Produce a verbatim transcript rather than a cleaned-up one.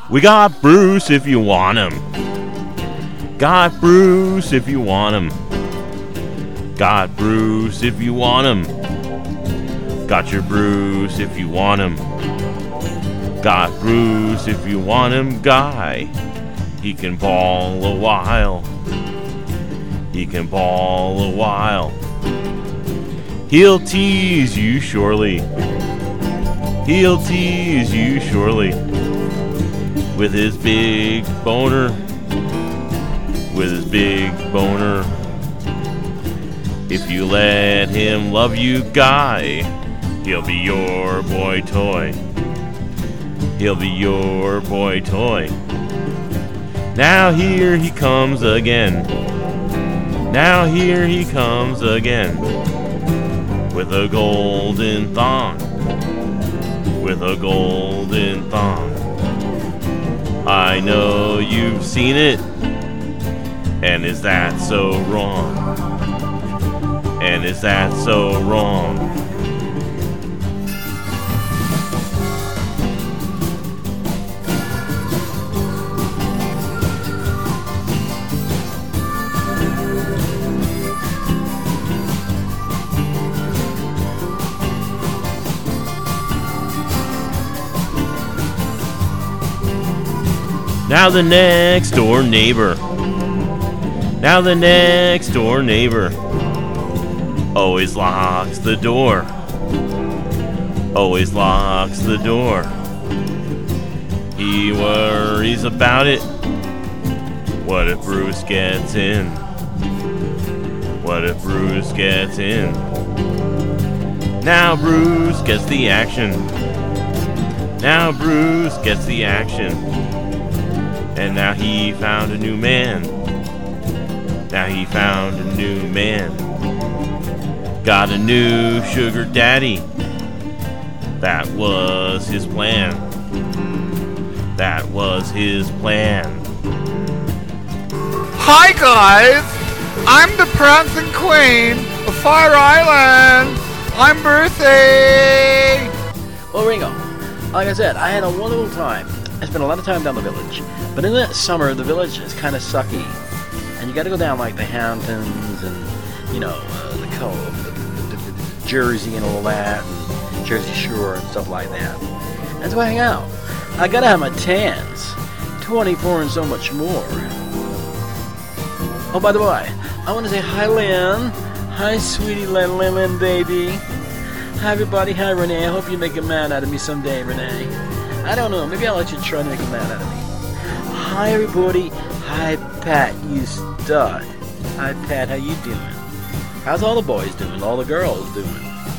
We got Bruce if you want him. Got Bruce if you want him. Got Bruce if you want him. Got your Bruce if you want him. Got Bruce if you want him, guy. He can ball a while. He can ball a while. He'll tease you surely. He'll tease you surely. With his big boner. With his big boner. If you let him love you, guy, he'll be your boy toy. He'll be your boy toy. Now here he comes again. Now here he comes again. With a golden thong. With a golden thong. I know you've seen it. And is that so wrong? And is that so wrong? Now the next door neighbor. Now the next door neighbor always locks the door. Always locks the door. He worries about it. What if Bruce gets in? What if Bruce gets in? Now Bruce gets the action. Now Bruce gets the action. And now he found a new man. Now he found a new man. Got a new sugar daddy. That was his plan. That was his plan. Hi guys! I'm the Prancing Queen of Fire Island! I'm Brucey! Well, Ringo, like I said, I had a wonderful time. I spent a lot of time down the village. But in the summer, the village is kind of sucky. And you got to go down like the Hamptons and, you know, uh, the, the, the, the, the Jersey and all that, and Jersey Shore and stuff like that. That's where I hang out. I got to have my tans. twenty-four and so much more. Oh, by the way, I want to say hi, Lynn. Hi, sweetie Lynn, Lynn, Lynn, baby. Hi, everybody. Hi, Renee. I hope you make a man out of me someday, Renee. I don't know. Maybe I'll let you try to make a man out of me. Hi, everybody. Hi, Pat, you stud. Hi, Pat, how you doing? How's all the boys doing? All the girls doing?